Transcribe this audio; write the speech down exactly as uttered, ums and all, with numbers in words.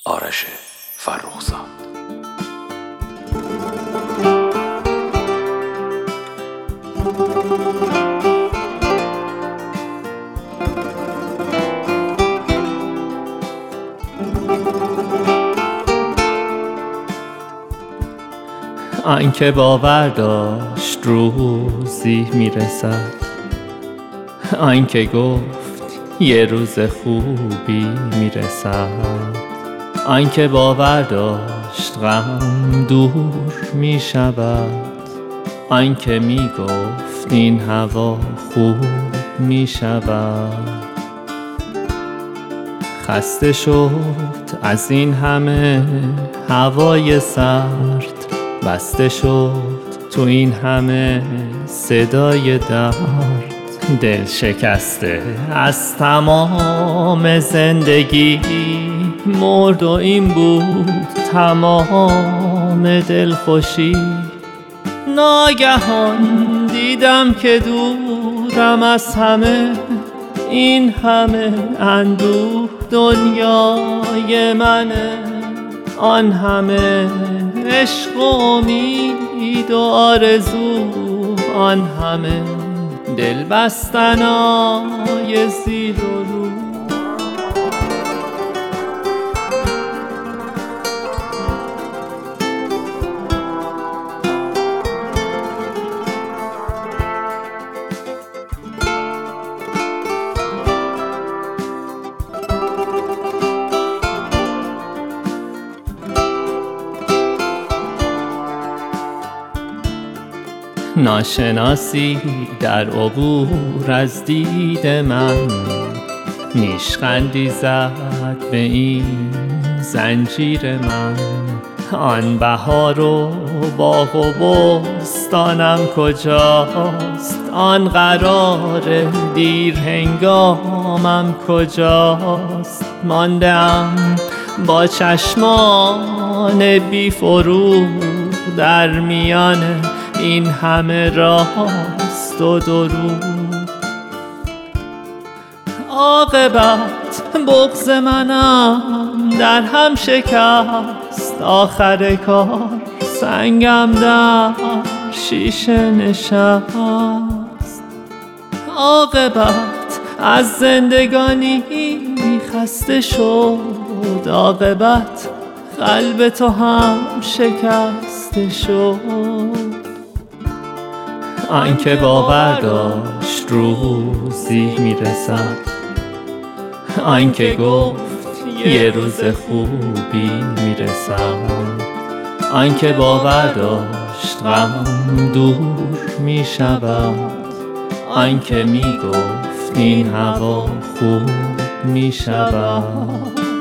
آرش فرخزاد. آن که باور داشت روزی میرسد، آن که گفت یه روز خوبی میرسد، آن که باور داشت غم دور میشود، آن که میگفت این هوا خوب میشود. خسته شد از این همه هوای سرد، بسته شد تو این همه صدای درد. دل شکسته از تمام زندگی مرد و این بود تمام دلخوشی. ناگهان دیدم که دورم از همه، این همه اندوه دنیای منه، آن همه عشق و امید و آرزو، آن همه دل بستنای زیر و رو. ناشناسی در عبور از دید من، نیشخندی زد به این زنجیر من. آن بهار و باغ و بستانم کجاست، آن قرار دیر هنگامم کجاست. ماندم با چشمان بی فروغ در میان این همه راست و دروغ. عاقبت بغض منم در هم شکست، آخر کار سنگم در شیشه نشست. عاقبت از زندگانی خسته شد، عاقبت قلب تو هم شکسته شد. آن که باور داشت روزی میرسد، آن که گفت یه روز خوبی میرسد، آن که باور داشت غم دور میشود، آن که میگفت این هوا خوب میشود.